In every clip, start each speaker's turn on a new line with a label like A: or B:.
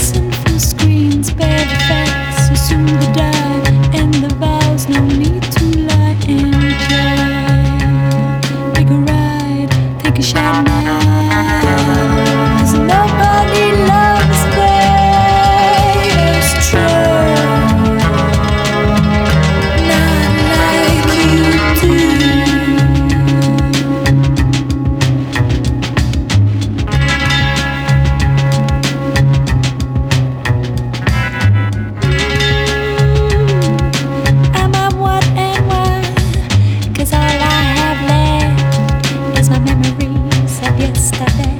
A: sinful screens bear the facts, assume the die and the vows, no need to lie and try. Take a ride, take a shot now, 'cause nobody loves me. It's true, not like you do. Am I what and why? 'Cause all I have left is my memories of yesterday.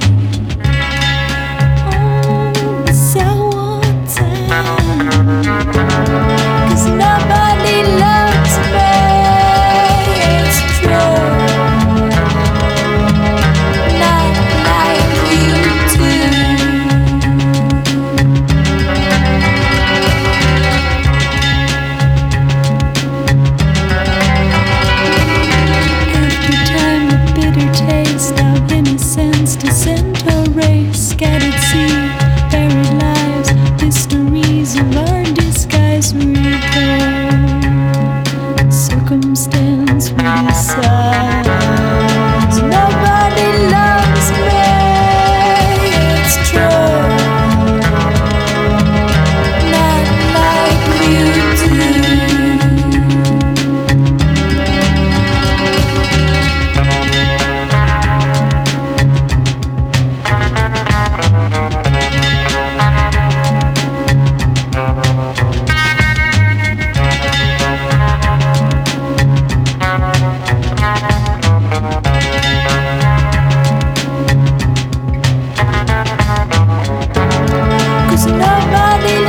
A: Oh, sour time, 'cause nobody loves me. It's true, not like you do. After time, the bitter taste of innocence disintegrates, scattered seed, buried lives, mysteries of our disguise reveal. Circumstance we decide. Nobody loves me. It's true, not like you do. Cause nobody